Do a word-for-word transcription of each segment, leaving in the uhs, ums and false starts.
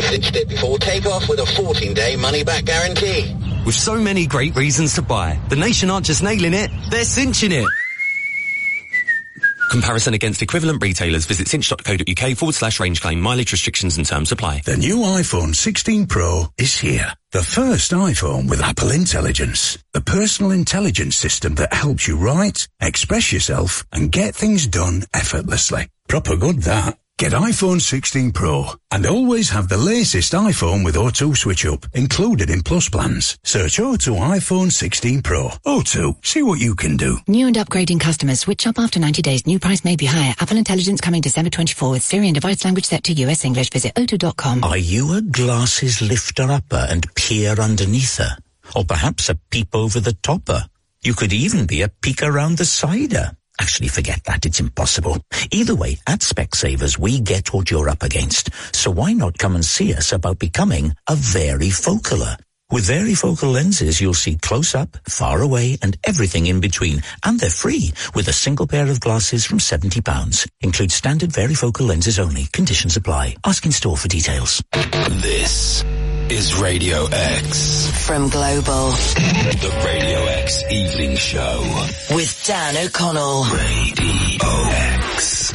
envisaged it before takeoff with a fourteen-day money-back guarantee. With so many great reasons to buy, the Nation aren't just nailing it, they're cinching it. Comparison against equivalent retailers. Visit cinch.co.uk forward slash range claim. Mileage restrictions and terms apply. The new iPhone sixteen Pro is here. The first iPhone with Apple Intelligence. The personal intelligence system that helps you write, express yourself, and get things done effortlessly. Proper good, that. Get iPhone sixteen Pro and always have the latest iPhone with O two Switch Up included in Plus plans. Search O two iPhone sixteen Pro. O two, see what you can do. New and upgrading customers switch up after ninety days. New price may be higher. Apple Intelligence coming December twenty-fourth with Siri and device language set to U S English. Visit O two dot com. Are you a glasses lifter-upper and peer underneath her? Or perhaps a peep over the topper? You could even be a peek around the cider. Actually, forget that. It's impossible. Either way, at Specsavers, we get what you're up against. So why not come and see us about becoming a varifocaler? With varifocal lenses, you'll see close up, far away, and everything in between. And they're free, with a single pair of glasses from seventy pounds. Include standard varifocal lenses only. Conditions apply. Ask in store for details. This is Radio X. From Global. The Radio X Evening Show. With Dan O'Connell. Radio X.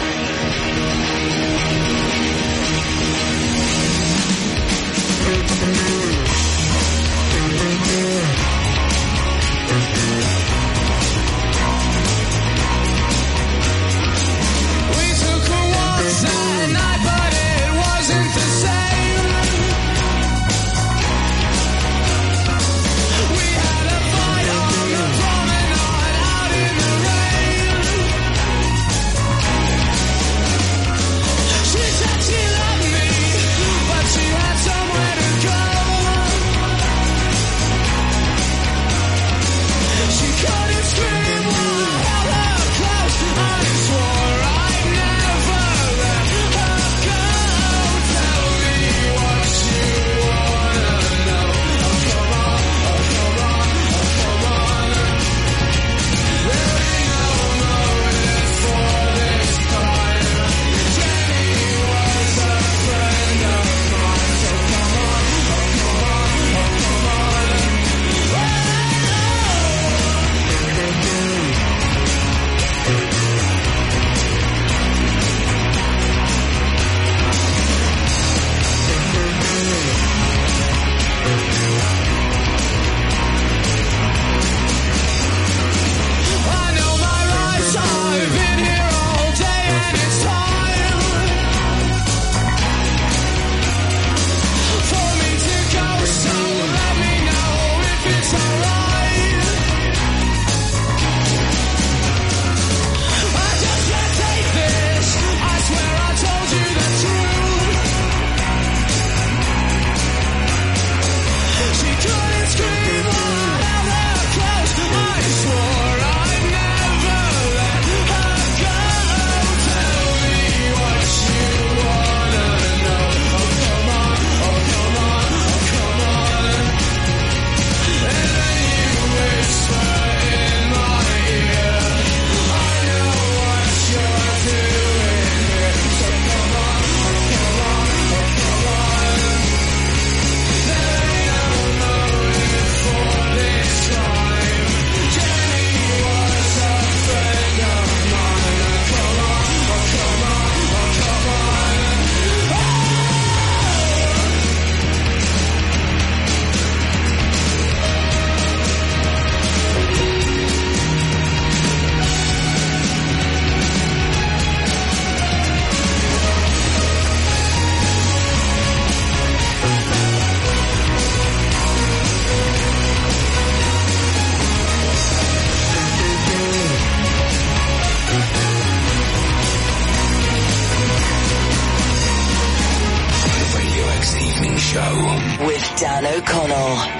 With Dan O'Connell.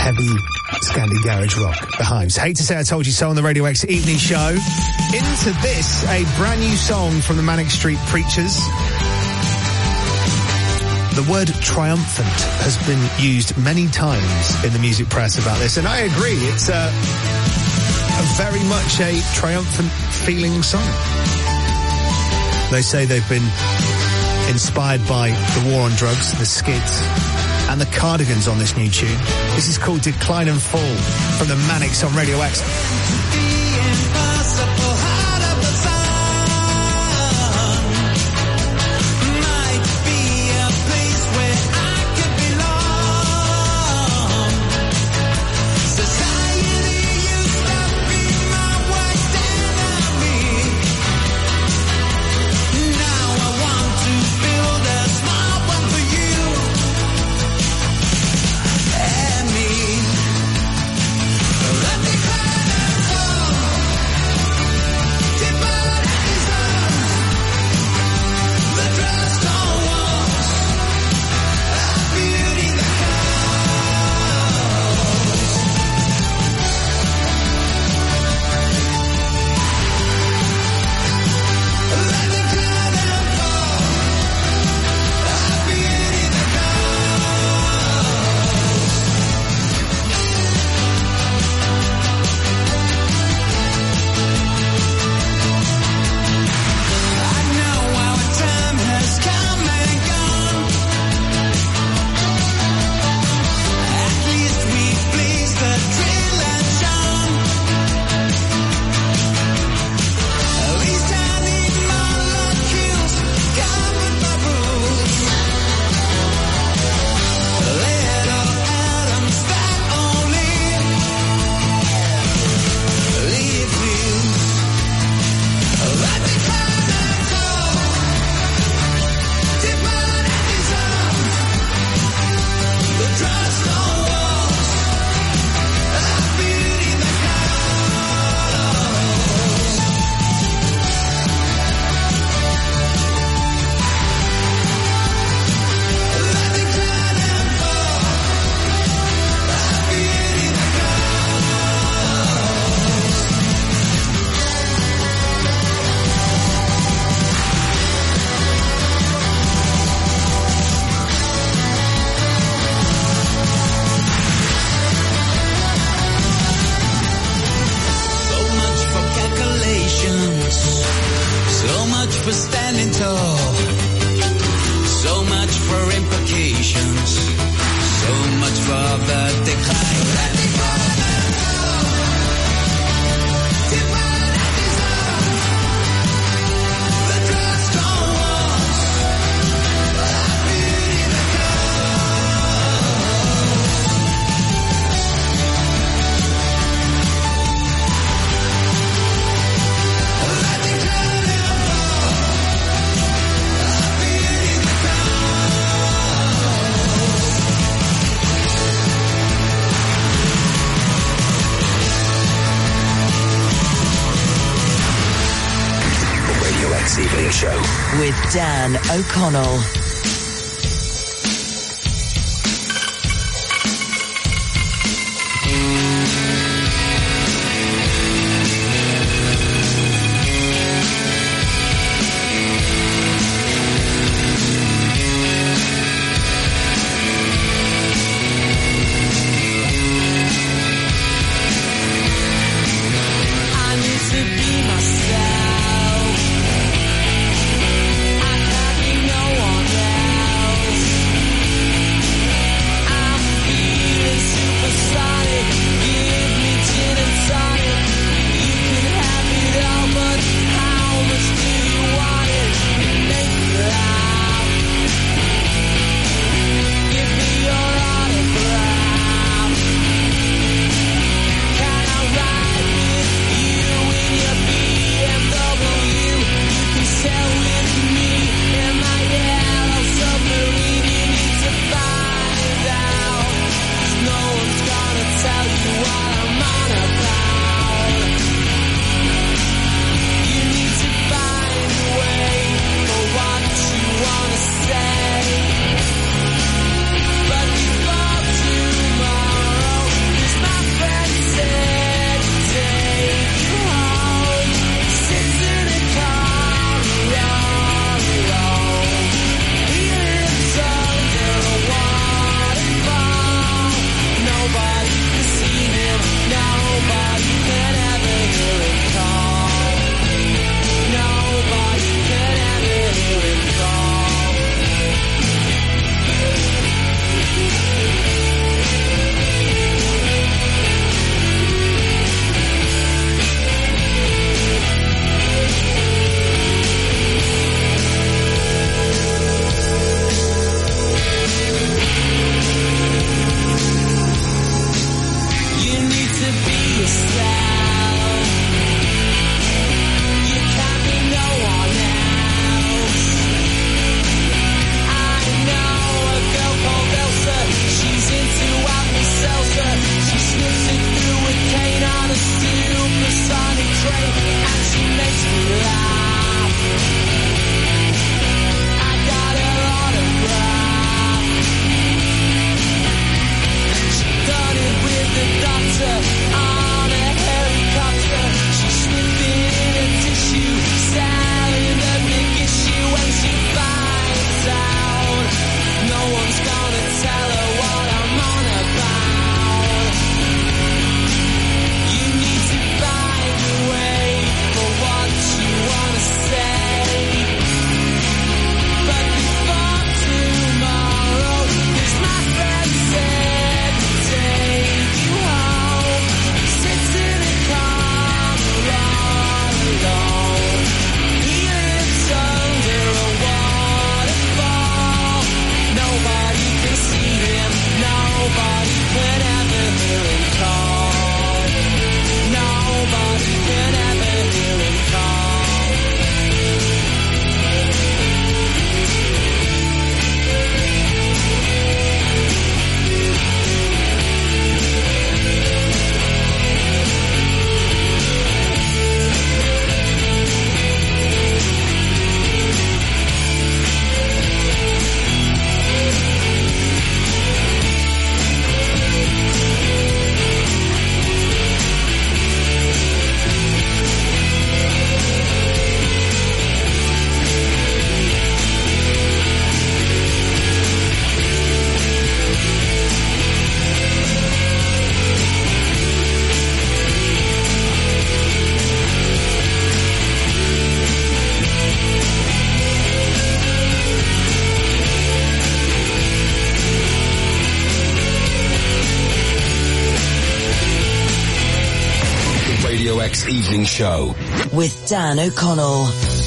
heavy Scandi garage rock, The Hives. Hate to say I told you so on the Radio X Evening Show. Into this, a brand new song from the Manic Street Preachers. The word triumphant has been used many times in the music press about this, and I agree, it's a, a very much a triumphant feeling song. They say they've been inspired by the war on drugs, the Skids, and the Cardigans on this new tune. This is called Decline and Fall from the Manics on Radio X. Dan O'Connell. No one Evening Show with Dan O'Connell.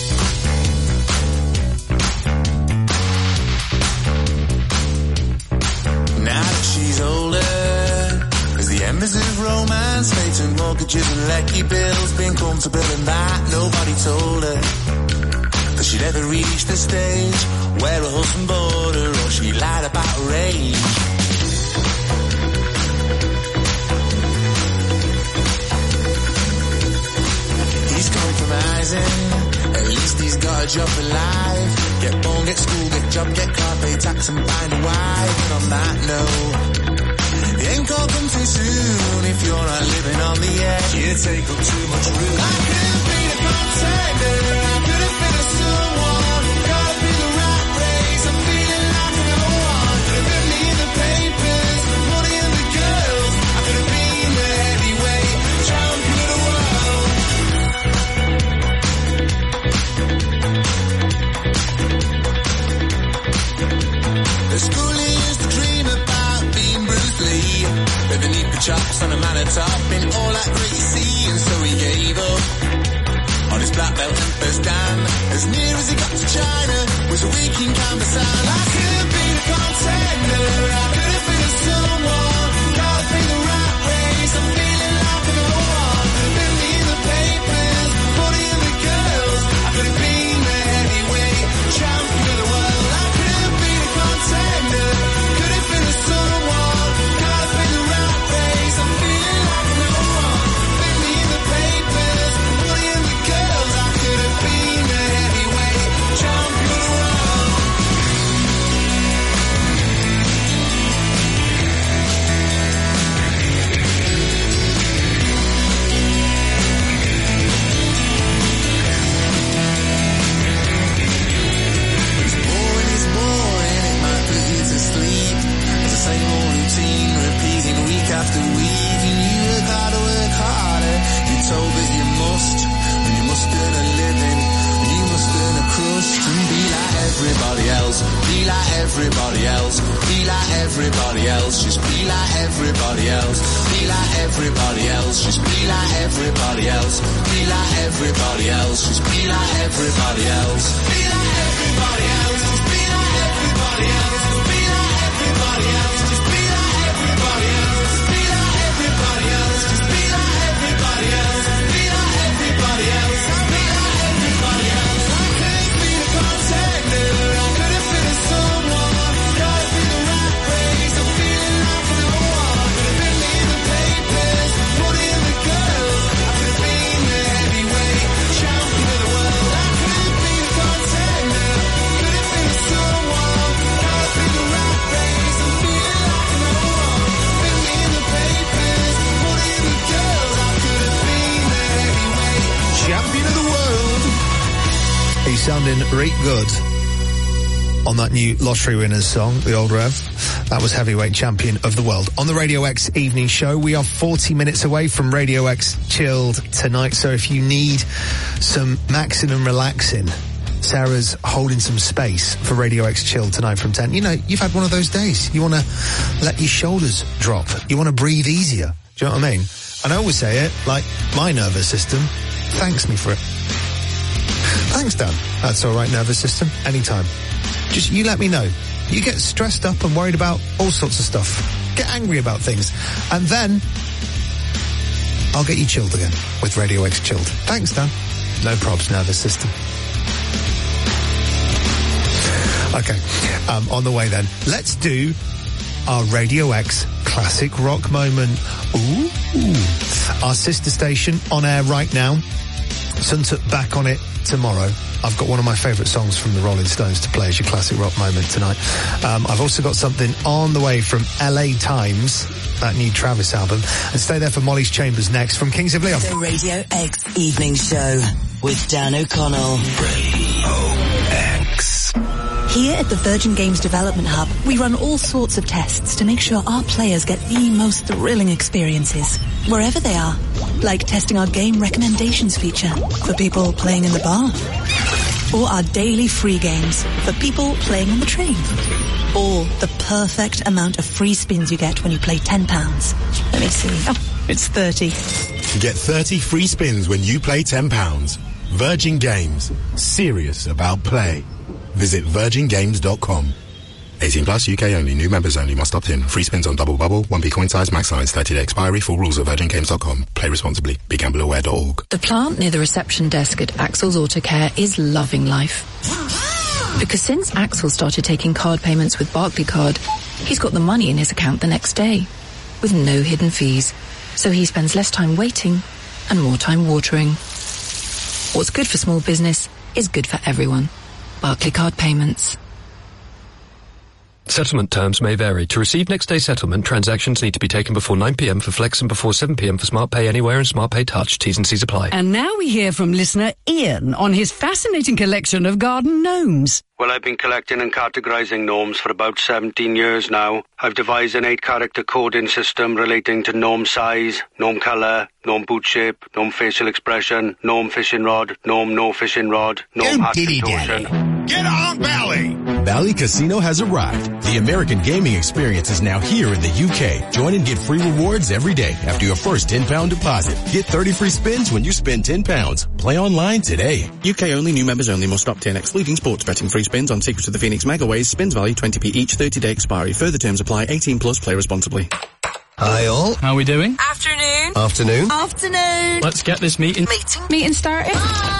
Now that she's older, as the embers of romance fade to mortgages and lecky bills, being comfortable in that nobody told her that she'd ever reach the stage where her husband bored her or she lied about her age. He's compromising, at least he's got a job alive. Get born, get school, get job, get car, pay tax and find a wife. And on that note, the end call comes too soon if you're not living on the edge. You take up too much room. I could have been a contender, I could have been a someone, caught up in the rat race, I'm feeling like I know one. Could have been me in the papers, the money and the girls. I could have been the heavyweight champion of the world. The school used to dream about being Bruce Lee, living deep chops on a man at top in all that great you see, and so he gave up on his black belt and first dan. As near as he got to China was a week in Kambassan. I could have been a contender, I could have been a someone, caught up in the rat race, I'm feeling like I know one. Could have been me in the papers, money and the girls. I could have been the heavyweight champion of the world. I could have been a contender, could have been a someone, caught up in the rat race, I'm feeling like I know one. Been me in the papers, money and the girls. I could have been the heavyweight champion of the world. It's boring, it's boring, it might put you to sleep. It's the same old routine, repeating week after week. And you work harder, work harder. You're told that you must, and you must earn a living, and you must earn a crust and be like everybody else. Be like everybody else. Be like everybody else. Just be like everybody else. Be like everybody else. Just be like everybody else. Be like everybody else. Just be like everybody else. Be like everybody else. Just be like everybody else. Just be like everybody else. Just be like everybody else. Be like everybody else. Just be like everybody else. Be like everybody else. Be like everybody else. I could have been a contender, I could have been a someone, caught up in the rat race, I'm feeling like I know one. Could have been me in the papers, money and the girls. I could have been the heavyweight champion of the world. I could have been a contender, could have been a someone, caught up in the rat race, I'm feeling like I know one. Been me in the papers, money and the girls. I could have been the heavyweight Champion of the world. He's sounding right good on that new Lottery Winners song, the old Rev. That was Heavyweight Champion of the World. On the Radio X Evening Show, we are forty minutes away from Radio X Chilled tonight, so if you need some maxing and relaxing, Sarah's holding some space for Radio X Chilled tonight from ten. You know, you've had one of those days. You want to let your shoulders drop. You want to breathe easier. Do you know what I mean? And I always say it, like, my nervous system thanks me for it. Thanks, Dan. That's all right, nervous system. Anytime. Just, you let me know. You get stressed up and worried about all sorts of stuff. Get angry about things. And then I'll get you chilled again with Radio X Chilled. Thanks, Dan. No probs, nervous system. Okay. Um, on the way then. Let's do our Radio X classic rock moment. Ooh. Our sister station on air right now. Sunset back on it tomorrow. I've got one of my favourite songs from the Rolling Stones to play as your classic rock moment tonight. Um, I've also got something on the way from L A Times, that new Travis album. And stay there for Molly's Chambers next from Kings of Leon. The Radio X Evening Show with Dan O'Connell. Radio X. Here at the Virgin Games Development Hub, we run all sorts of tests to make sure our players get the most thrilling experiences, wherever they are. Like testing our game recommendations feature for people playing in the bar. or our daily free games for people playing on the train. Or the perfect amount of free spins you get when you play ten pounds. Let me see. Oh, it's thirty. Get thirty free spins when you play ten pounds. Virgin Games. Serious about play. Visit virgin games dot com. eighteen plus, U K only. New members only. Must opt in. Free spins on double bubble. one p coin size, max size. thirty day expiry. Full rules at virgin games dot com. Play responsibly. be gamble aware dot org. The plant near the reception desk at Axel's Auto Care is loving life. Because since Axel started taking card payments with Barclaycard, he's got the money in his account the next day, with no hidden fees. So he spends less time waiting and more time watering. What's good for small business is good for everyone. Barclaycard Payments. Settlement terms may vary. To receive next day settlement, transactions need to be taken before nine p m for Flex and before seven p m for Smart Pay Anywhere and Smart Pay Touch. T's and C's apply. And now we hear from listener Ian on his fascinating collection of garden gnomes. Well, I've been collecting and categorising gnomes for about seventeen years now. I've devised an eight-character coding system relating to gnome size, gnome colour, gnome boot shape, gnome facial expression, gnome fishing rod, gnome no fishing rod, gnome hat contortion. Get on, Bally! Bally Casino has arrived. The American gaming experience is now here in the U K. Join and get free rewards every day after your first ten pound deposit. Get thirty free spins when you spend ten pounds. Play online today. U K only, new members only, must opt in, excluding sports betting. Free spins on Secrets of the Phoenix Megaways. Spins value twenty p each, thirty day expiry. Further terms apply. eighteen plus, play responsibly. Hi all. How are we doing? Afternoon. Afternoon. Afternoon. Let's get this meeting. Meeting. Meeting started.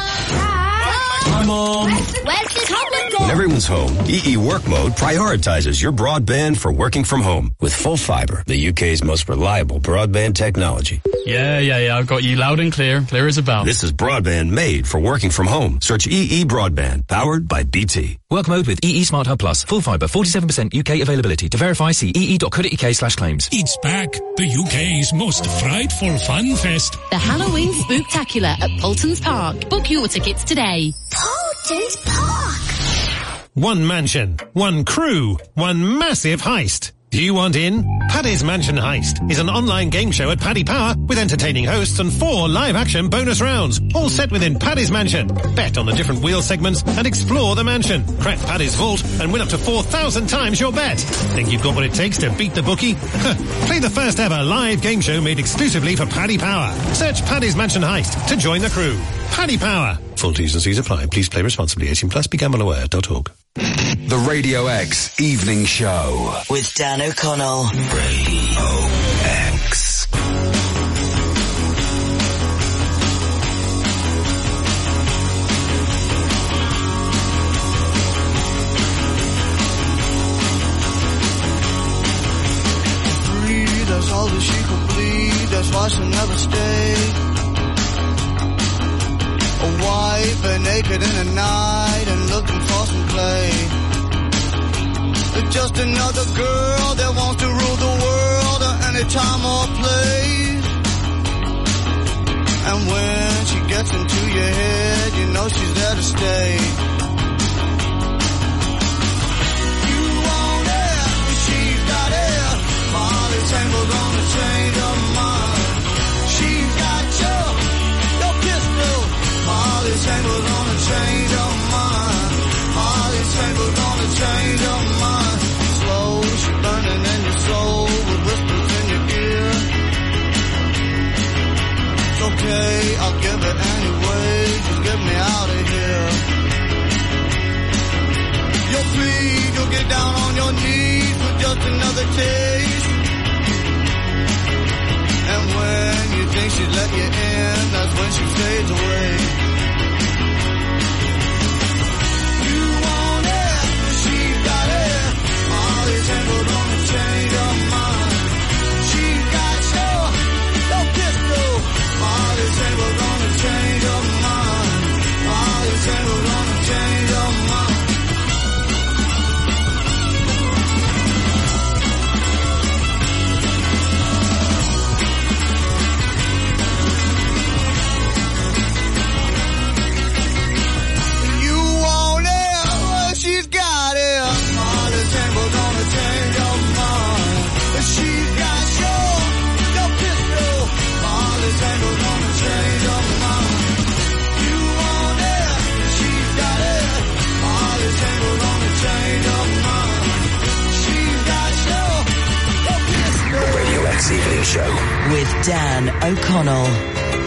Hi, Mom. Where's the tablet gone? When everyone's home, E E Work Mode prioritizes your broadband for working from home with full fibre, the U K's most reliable broadband technology. Yeah, yeah, yeah, I've got you loud and clear, clear as a bell. This is broadband made for working from home. Search E E Broadband, powered by B T. Work mode with E E Smart Hub Plus. Full fibre, forty-seven percent U K availability. To verify, see e e dot co dot u k slash claims. It's back. The U K's most frightful fun fest. The Halloween Spooktacular at Poulton's Park. Book your tickets today. Poulton's Park. One mansion, one crew, one massive heist. Do you want in? Paddy's Mansion Heist is an online game show at Paddy Power with entertaining hosts and four live-action bonus rounds, all set within Paddy's Mansion. Bet on the different wheel segments and explore the mansion. Crack Paddy's vault and win up to four thousand times your bet. Think you've got what it takes to beat the bookie? Play the first ever live game show made exclusively for Paddy Power. Search Paddy's Mansion Heist to join the crew. Paddy Power. Full T's and C's apply. Please play responsibly. eighteen plus, be gamble aware dot org. The Radio X Evening Show with Dan O'Connell. Radio X. Free, that's all that she could bleed. That's why she'll never stay. A wife and naked in the night and looking for some play. Just another girl that wants to rule the world at any time or place. And when she gets into your head, you know she's there to stay. You want it, she's got it. Molly Tangle gonna change her mind. She's got you, your pistol. Molly Tangle gonna change her mind. Molly Tangle gonna change her mind. Slow, she burning in your soul with whispers in your ear. It's okay, I'll give it anyway. Just get me out of here. You'll plead, you'll get down on your knees with just another taste. And when you think she's let you in, that's when she fades away. You want it, she's got it. Molly Tangle gonna change her mind. She's got you, your pistol. Molly Tangle gonna change her mind. Molly Tangle gonna change her mind. Tangle gonna change her mind. You want it, she's got it. Jack's Evening Show. With Dan O'Connell.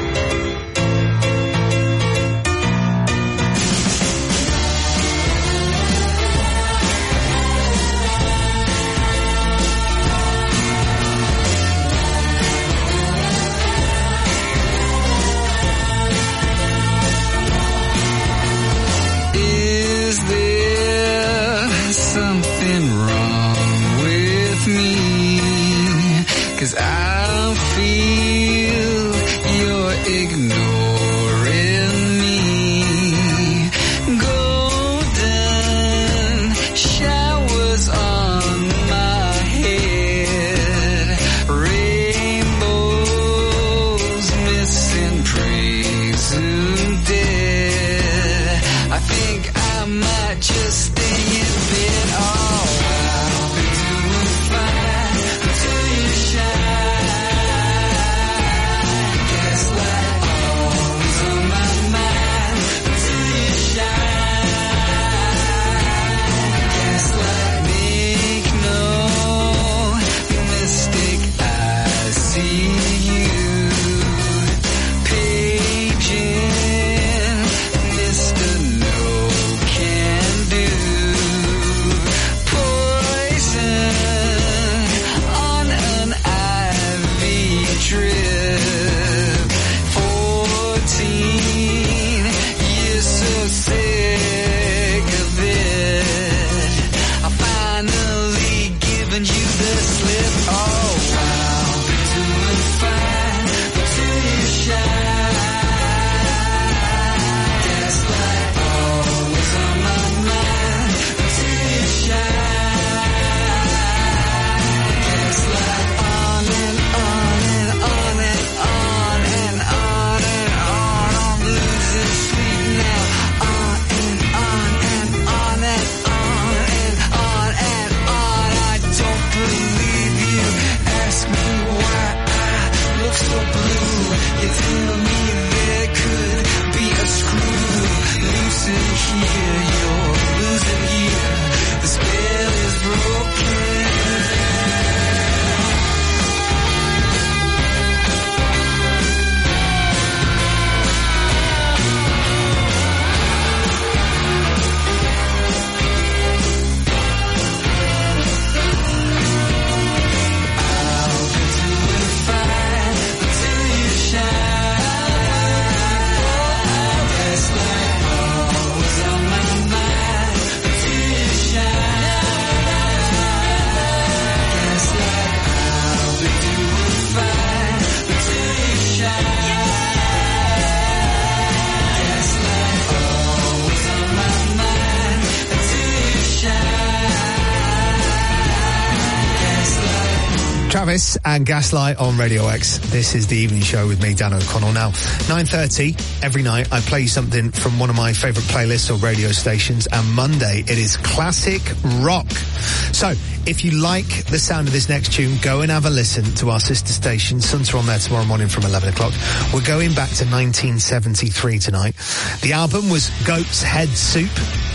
Travis and Gaslight on Radio X. This is the evening show with me, Dan O'Connell. Now, nine thirty every night, I play you something from one of my favourite playlists or radio stations, and Monday it is classic rock. So, if you like the sound of this next tune, go and have a listen to our sister station. Suns are on there tomorrow morning from eleven o'clock. We're going back to nineteen seventy-three tonight. The album was Goat's Head Soup,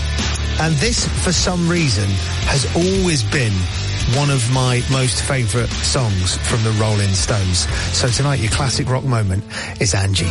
and this, for some reason, has always been one of my most favourite songs from the Rolling Stones. So tonight, your classic rock moment is Angie.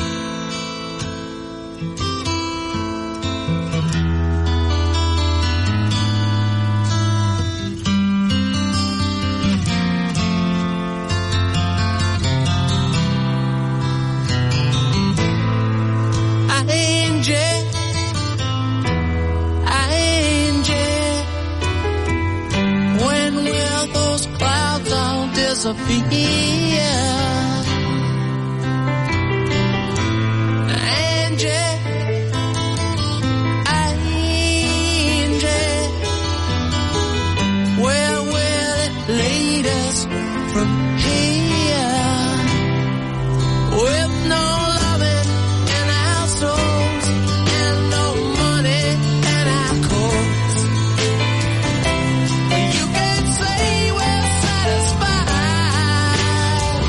Satisfied.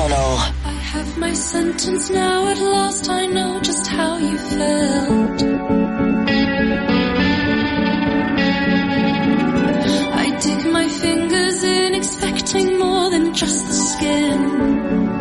O'Connell. I have my sentence now, at last I know just how you felt. I dig my fingers in, expecting more than just the skin.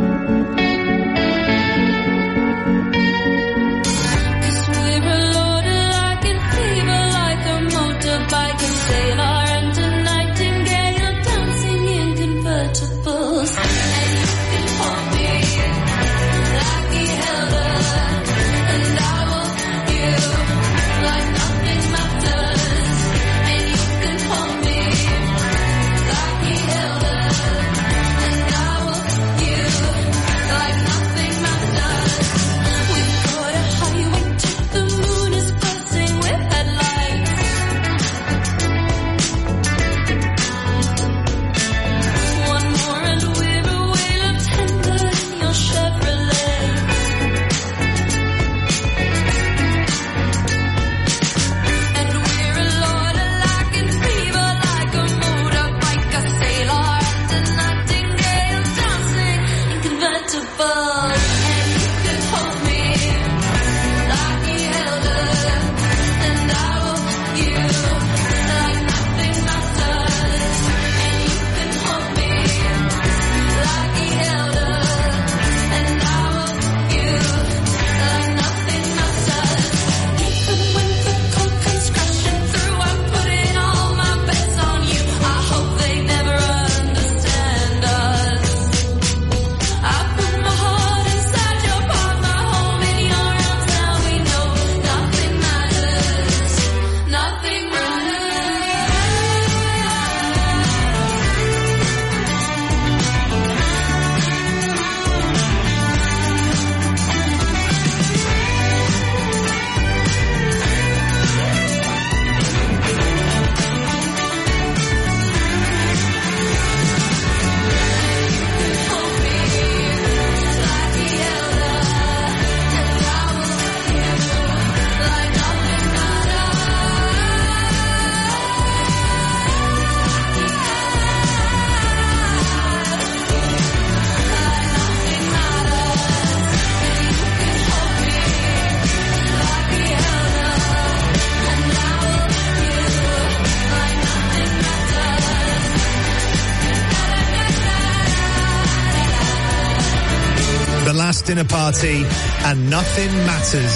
Dinner party and nothing matters.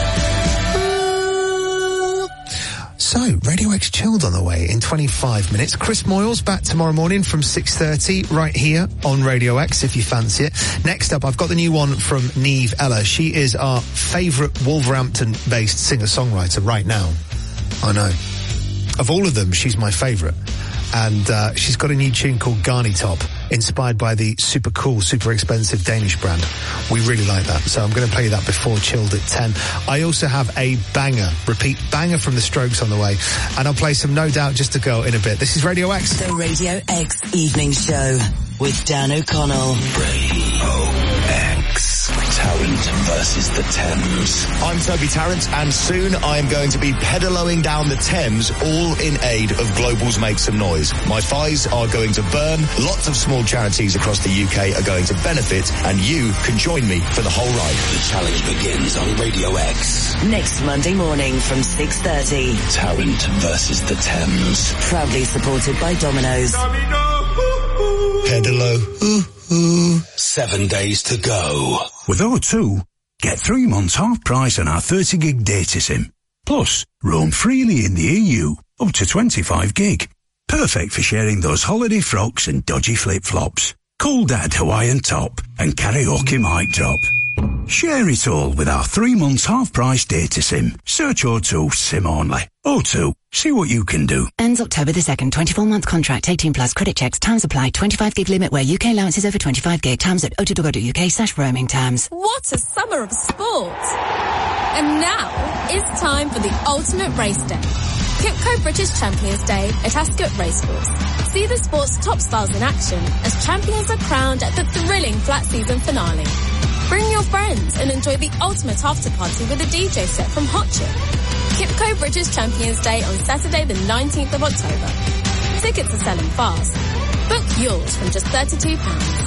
So, Radio X Chilled on the way in twenty-five minutes. Chris Moyles back tomorrow morning from six thirty right here on Radio X if you fancy it. Next up, I've got the new one from Neve Ella. She is our favourite Wolverhampton-based singer-songwriter right now. I know. Of all of them, she's my favourite. And uh, she's got a new tune called Garny Top, inspired by the super cool, super expensive Danish brand. We really like that, so I'm going to play you that before Chilled at ten. I also have a banger, repeat, banger from The Strokes on the way, and I'll play some No Doubt Just to Go in a bit. This is Radio X. The Radio X Evening Show with Dan O'Connell. Radio X. Tarrant versus the Thames. I'm Toby Tarrant, and soon I am going to be pedalling down the Thames, all in aid of Global's Make Some Noise. My fives are going to burn, lots of small charities across the U K are going to benefit, and you can join me for the whole ride. The challenge begins on Radio X. Next Monday morning from six thirty. Tarrant versus the Thames. Proudly supported by Domino's. Pedalo. Ooh, ooh. Seven days to go. With O two, get three months half price on our thirty gig data SIM. Plus, roam freely in the E U, up to twenty-five gig. Perfect for sharing those holiday frocks and dodgy flip-flops. Cool Dad Hawaiian top and karaoke mic drop. Share it all with our three months half price data SIM. Search O two SIM only. O two, see what you can do. Ends October the second, twenty-four month contract, eighteen plus credit checks, terms apply, twenty-five gig limit where U K allowance is over twenty-five gig, terms at o two dot co dot uk slash roaming terms. What a summer of sport! And now, it's time for the ultimate race day. Kipco British Champions Day at Ascot Racecourse. See the sport's top stars in action as champions are crowned at the thrilling flat season finale. Bring your friends and enjoy the ultimate after party with a D J set from Hot Chip. Kipco British Champions Day on Saturday the nineteenth of October. Tickets are selling fast. Book yours from just thirty-two pounds.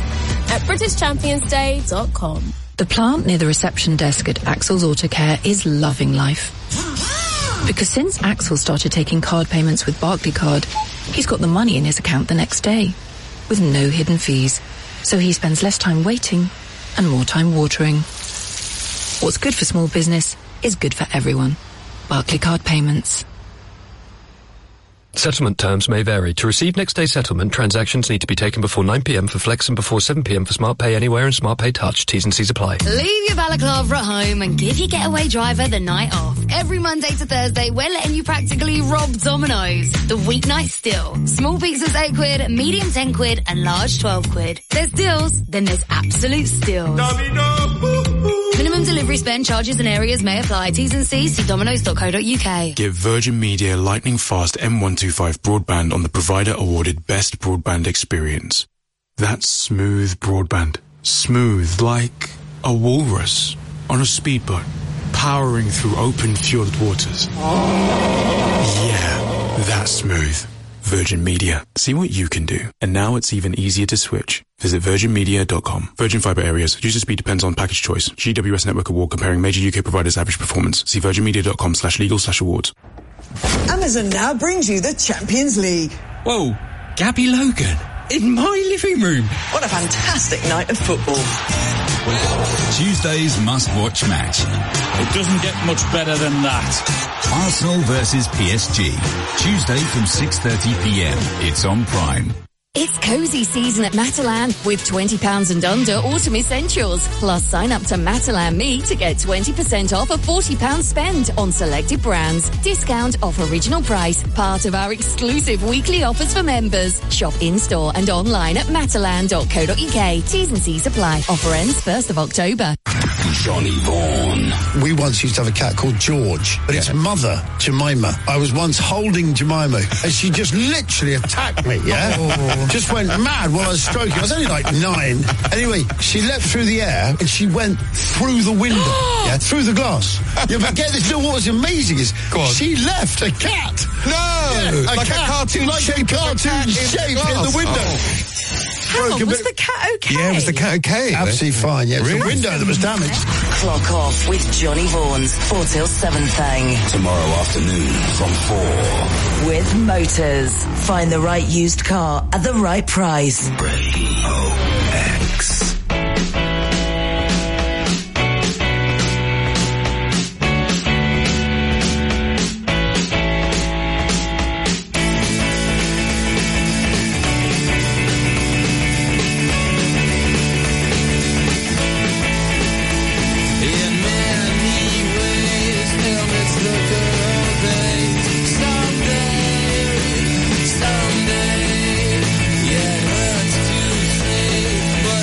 at british champions day dot com. The plant near the reception desk at Axel's Auto Care is loving life. Because since Axel started taking card payments with Barclaycard, he's got the money in his account the next day, with no hidden fees. So he spends less time waiting and more time watering. What's good for small business is good for everyone. Barclaycard Payments. Settlement terms may vary. To receive next day settlement, transactions need to be taken before nine p m for Flex and before seven p m for Smart Pay Anywhere and Smart Pay Touch. T's and C's apply. Leave your balaclava at home and give your getaway driver the night off. Every Monday to Thursday, we're letting you practically rob Domino's. The weeknight still. Small pizzas eight quid, medium ten quid, and large twelve quid. There's deals, then there's absolute steals. Minimum delivery spend, charges and areas may apply. T's and C's, see dominos dot co dot u k. Give Virgin Media lightning fast M one twenty-five broadband on the provider awarded best broadband experience. That's smooth broadband. Smooth like a walrus on a speedboat, powering through open fjord waters. Yeah, that's smooth. Virgin Media. See what you can do. And now it's even easier to switch. Visit virgin media dot com. Virgin Fibre areas. User speed depends on package choice. G W S Network Award comparing major U K providers' average performance. See virgin media dot com slash legal slash awards. Amazon now brings you the Champions League. Whoa, Gabby Logan in my living room. What a fantastic night of football. Tuesday's must-watch match. It doesn't get much better than that. Arsenal versus P S G. Tuesday from six thirty p m. It's on Prime. It's cosy season at Matalan with twenty pounds and under autumn essentials. Plus sign up to Matalan Me to get twenty percent off a forty pounds spend on selected brands. Discount off original price. Part of our exclusive weekly offers for members. Shop in-store and online at matalan dot co dot u k. T's and C's apply. Offer ends first of October. Johnny Vaughan. We once used to have a cat called George, but its mother, Jemima. I was once holding Jemima, and she just literally attacked me, yeah? Oh. Just went mad while I was stroking. I was only like nine. Anyway, she leapt through the air, and she went through the window, yeah, through the glass. Yeah, but get this, you know what was amazing is, she left a cat. No! Yeah, a like cat, a cartoon like shape, a cartoon shape in, in the window. Oh. Hang on, was the cat okay? Yeah, was the cat okay? Absolutely fine, yeah. It was Really? the window that was damaged. Clock off with Johnny Vaughan's four till seven thing. Tomorrow afternoon from four. With Motors. Find the right used car at the right price. Radio X. Someday, yeah, it hurts to say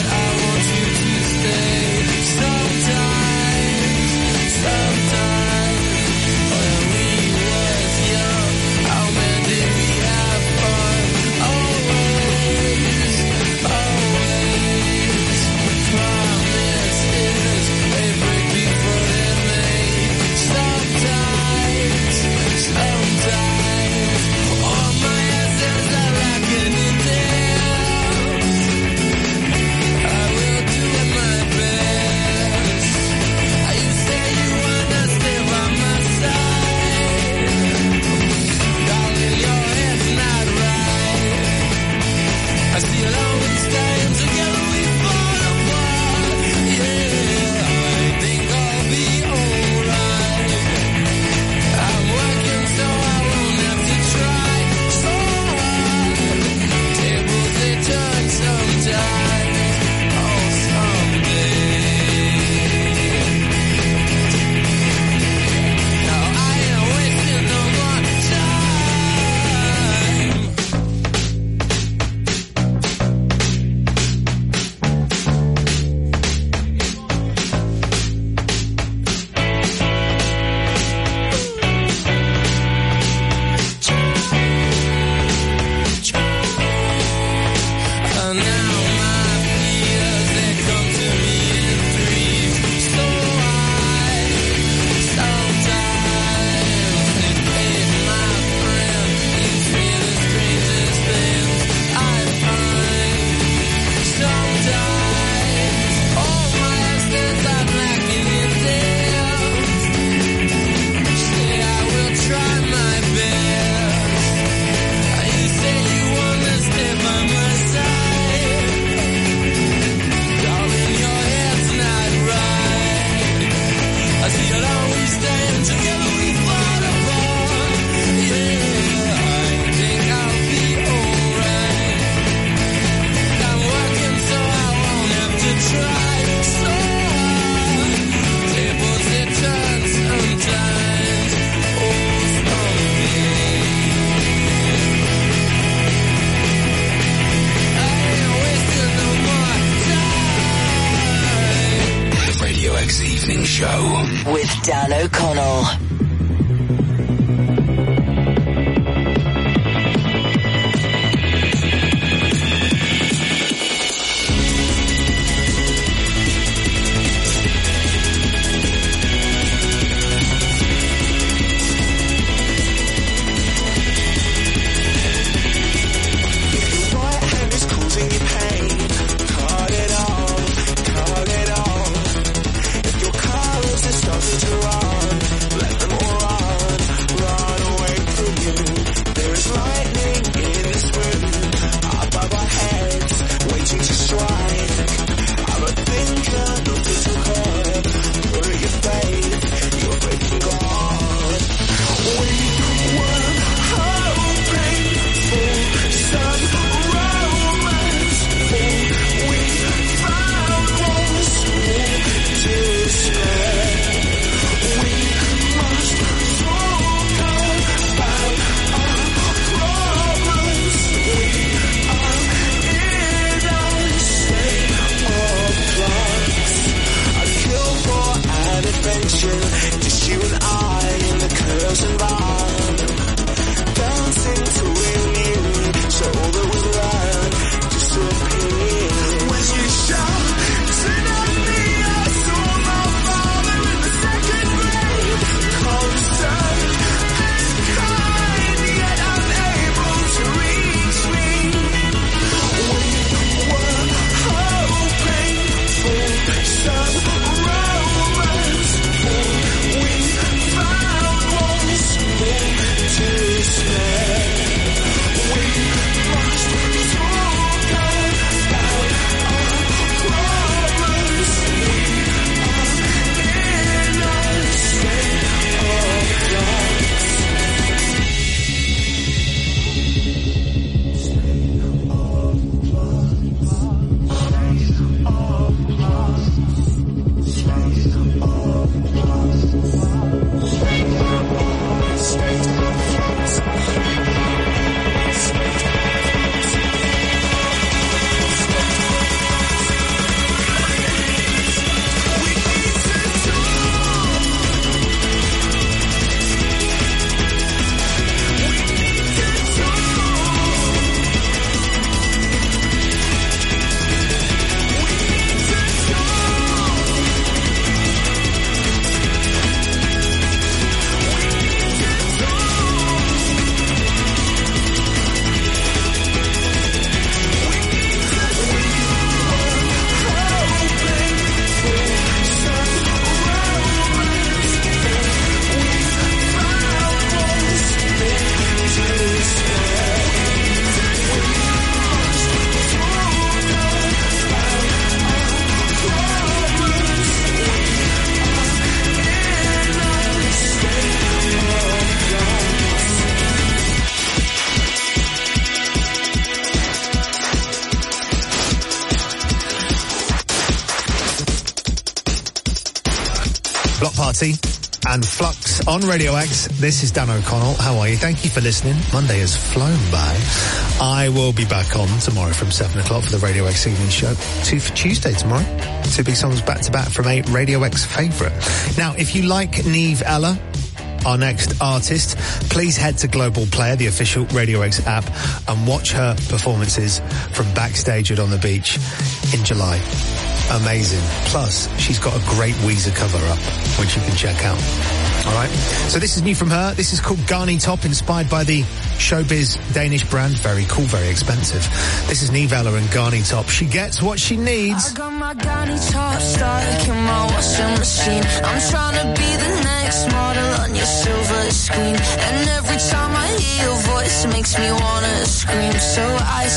Evening Show with Dan O'Connell. Block Party and Flux on Radio X. This is Dan O'Connell. How are you? Thank you for listening. Monday has flown by. I will be back on tomorrow from seven o'clock for the Radio X Evening Show. Two for Tuesday tomorrow. Two big songs back to back from a Radio X favourite. Now, if you like Neve Ella, our next artist, please head to Global Player, the official Radio X app, and watch her performances from backstage at On the Beach in July. Amazing. Plus, she's got a great Weezer cover up, which you can check out. All right. So this is new from her. This is called Garni Top, inspired by the Showbiz Danish brand. Very cool, very expensive. This is Neve Ella and Garni Top. She gets what she needs. I got my Garni Top stuck in my washing machine. I'm trying to be the next model on your silver screen. And every time I hear your voice, it makes me wanna scream. So I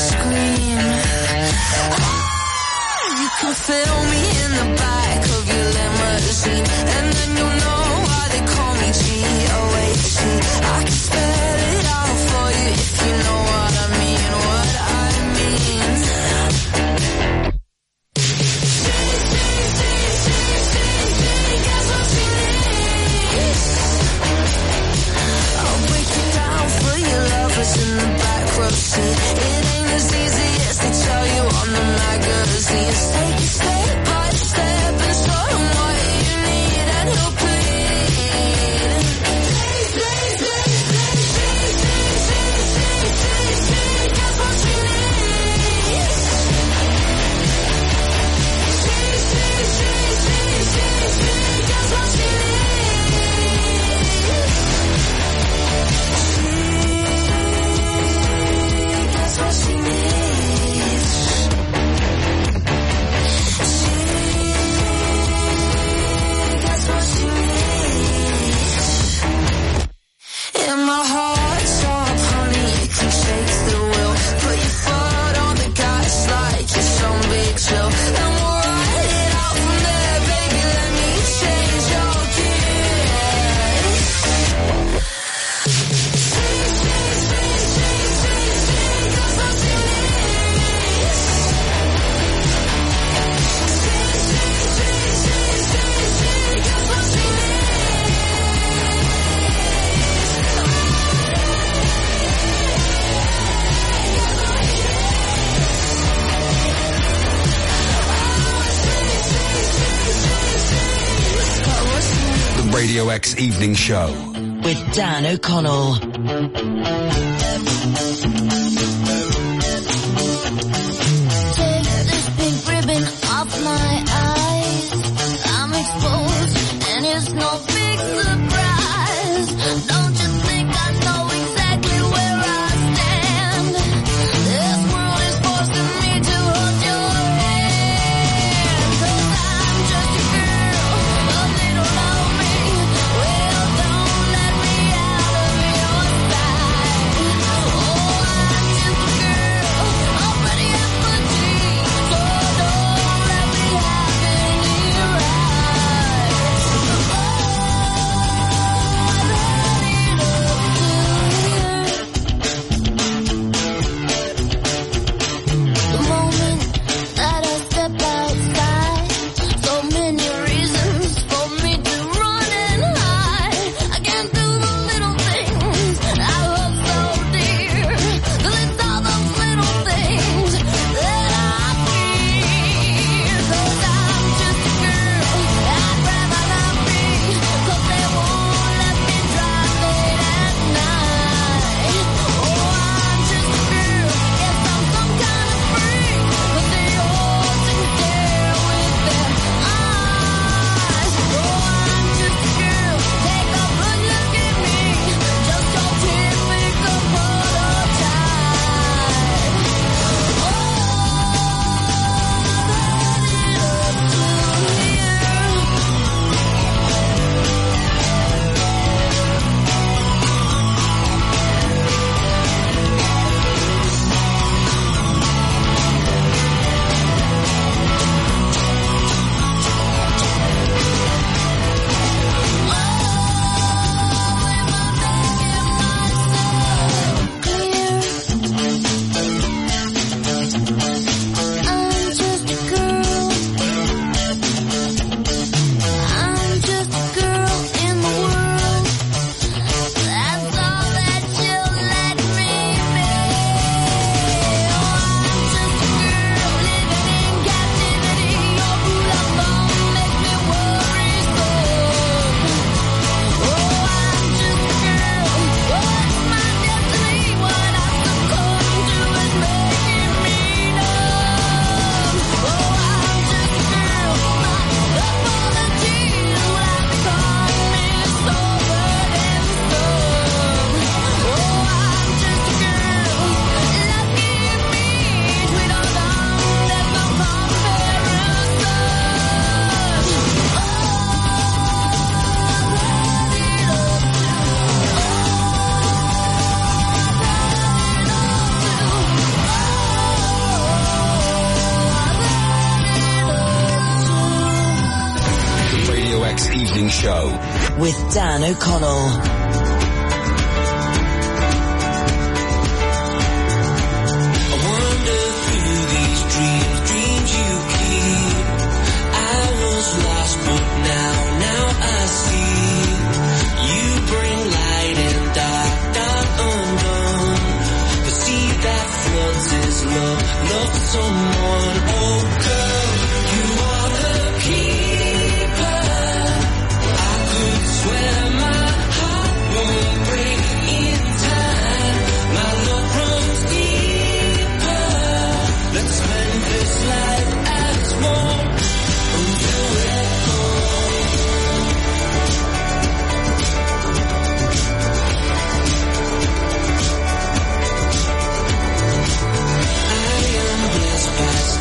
scream. You can feel me in the back of your limousine, and then you'll know why they call me G O H C. I can spell it out for you if you know what I mean, what I mean. She, she, she, she, she, she gets what she needs. I'll break it down for your lovers in the back row seat. It ain't as easy as they tell you on the magazines. Take it step by Radio X Evening Show. With Dan O'Connell. Take this pink ribbon off my eyes. I'm exposed and it's no big surprise. Don't you think I know exactly where I stand? This world is forcing me to hold your hand. 'Cause I'm just a girl, a little lonely. Well, don't let me out of your sight. Oh, I'm just a girl, already at my feet. So don't let me have any rights. Oh, I've had it up to here. The moment that I step outside, so many reasons for me to run and hide. I can't do the little things I hold so dear. Till it's all those little things that I fear. 'Cause I'm just a girl, I'd rather not be. 'Cause they won't let me drive late at night. Oh, I'm just a girl, yes, I'm some kind of freak. But they all sit there with their eyes. Oh, I'm just a girl, take a good look at me. Just your typical prototype. Oh, I've had it up to here. I'm just a girl. I'm just a girl in the world. That's all that you'll let me be. Oh, I'm just a girl living in captivity. Your rule of law makes me worry so. Oh, I'm just a girl. What's my destiny? What I succumb to is making me numb. Oh, I'm just a girl. My apologies will have become me sobered and stung. Oh, I'm just a girl. Lucky me, sweet or dumb, there's no comparison. Oh, The Radio X Evening Show. With Dan O'Connell. I wander through these dreams, dreams you keep. I was lost, but now, now I see. You bring light and dark, dark undone. The seed that floods is love, love to someone. Oh, girl, you are the keeper. I could swear my heart won't break in time. My love runs deeper. Let's spend this life as one until we're gone. I am blessed by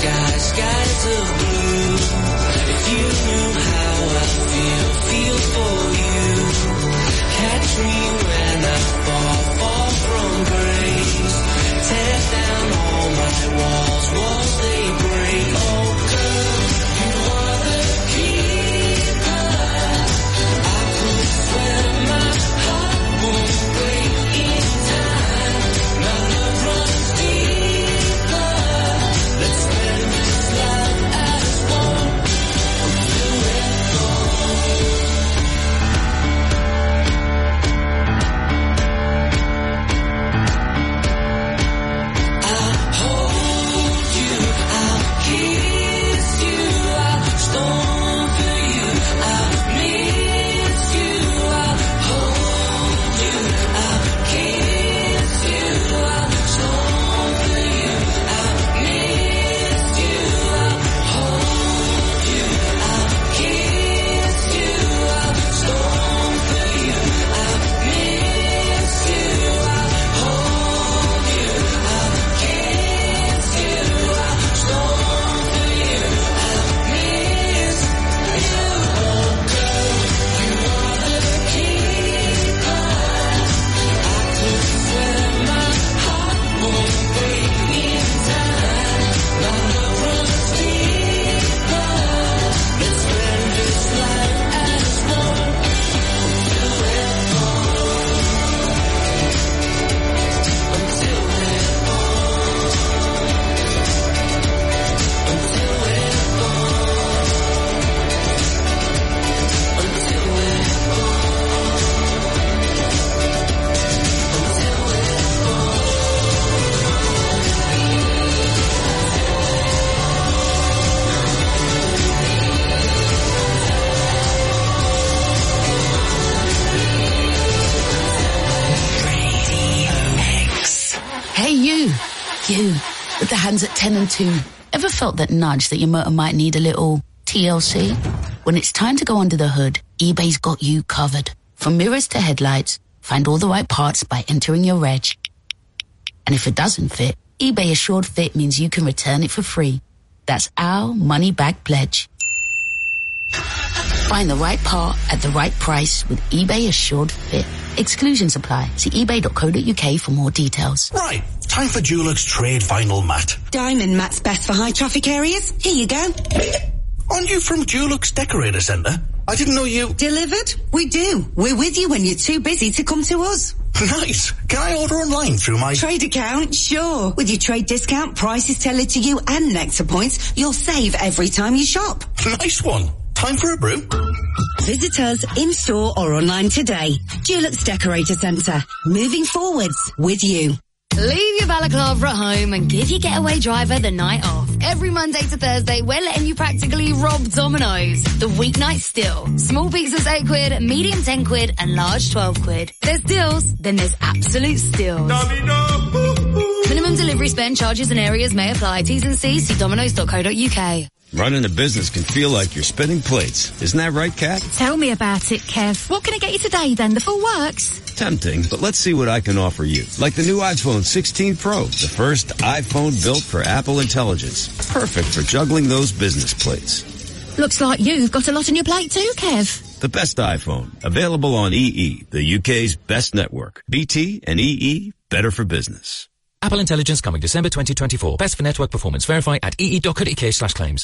too, with the hands at ten and two. Ever felt that nudge that your motor might need a little T L C? When it's time to go under the hood, eBay's got you covered. From mirrors to headlights, find all the right parts by entering your reg. And if it doesn't fit, eBay Assured Fit means you can return it for free. That's our money-back pledge. Find the right part at the right price with eBay Assured Fit. Exclusions apply. See ebay dot co dot uk for more details. Right, time for Dulux Trade Vinyl Mat. Diamond mat's best for high traffic areas. Here you go. Aren't you from Dulux Decorator Centre? I didn't know you... Delivered? We do. We're with you when you're too busy to come to us. Nice. Can I order online through my... Trade account? Sure. With your trade discount, prices tailored to you and Nectar points, you'll save every time you shop. Nice one. Time for a brew? Visit us in-store or online today. Dulux Decorator Centre. Moving forwards with you. Leave your balaclava at home and give your getaway driver the night off. Every Monday to Thursday, we're letting you practically rob Domino's. The weeknight still. Small pizzas eight quid, medium ten quid, and large twelve quid. There's deals, then there's absolute steals. Domino! Minimum delivery spend, charges and areas may apply. T's and C's, see dominos dot co dot uk. Running a business can feel like you're spinning plates. Isn't that right, Kat? Tell me about it, Kev. What can I get you today, then? The full works? Tempting, but let's see what I can offer you. Like the new iPhone sixteen Pro, the first iPhone built for Apple Intelligence. Perfect for juggling those business plates. Looks like you've got a lot on your plate too, Kev. The best iPhone, available on E E, the U K's best network. B T and E E, better for business. Apple Intelligence coming December twenty twenty-four. Best for network performance. Verify at ee dot co dot uk slash claims.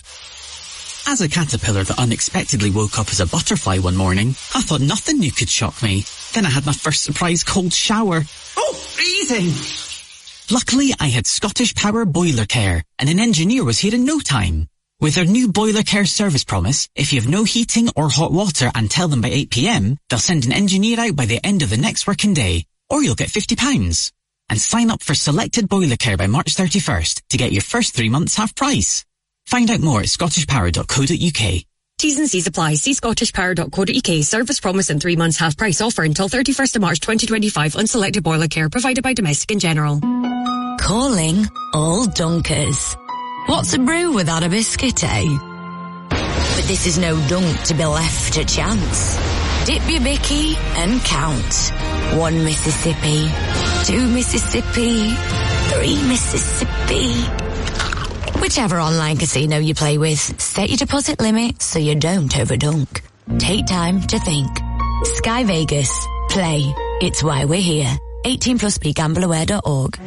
As a caterpillar that unexpectedly woke up as a butterfly one morning, I thought nothing new could shock me. Then I had my first surprise cold shower. Oh, freezing! Luckily, I had Scottish Power Boiler Care, and an engineer was here in no time. With their new Boiler Care service promise, if you have no heating or hot water and tell them by eight p.m, they'll send an engineer out by the end of the next working day, or you'll get fifty pounds. And sign up for Selected Boiler Care by March thirty-first to get your first three months half price. Find out more at scottish power dot co dot uk. T's and C's apply. See scottish power dot co dot uk. Service promise and three months half price offer until thirty-first of March twenty twenty-five on selected boiler care provided by Domestic in General. Calling all dunkers. What's a brew without a biscuit, eh? But this is no dunk to be left to chance. Dip your bicky and count. One Mississippi, two Mississippi, three Mississippi. Whichever online casino you play with, set your deposit limit so you don't overdunk. Take time to think. Sky Vegas. Play. It's why we're here. eighteen plus b gamble aware dot org.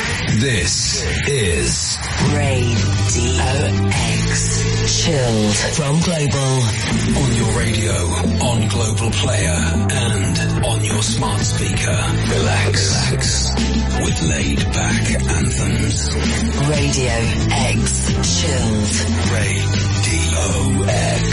This is Radio X. Chilled from Global. On your radio, on Global Player, and on your smart speaker. Relax. Relax. With laid-back anthems. Radio X. Chilled. Radio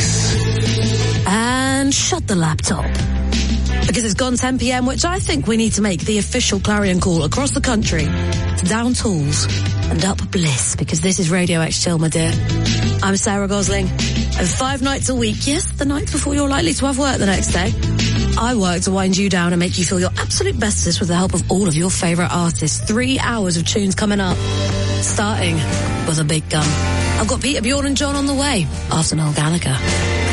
X. And shut the laptop. Because it's gone ten p.m, which I think we need to make the official clarion call across the country. Down tools and up bliss, because this is Radio X Chill, my dear. I'm Sarah Gosling, and five nights a week, yes, the night before you're likely to have work the next day, I work to wind you down and make you feel your absolute bestest with the help of all of your favourite artists. Three hours of tunes coming up, starting with a big gun. I've got Peter, Bjorn and John on the way, after Noel Gallagher.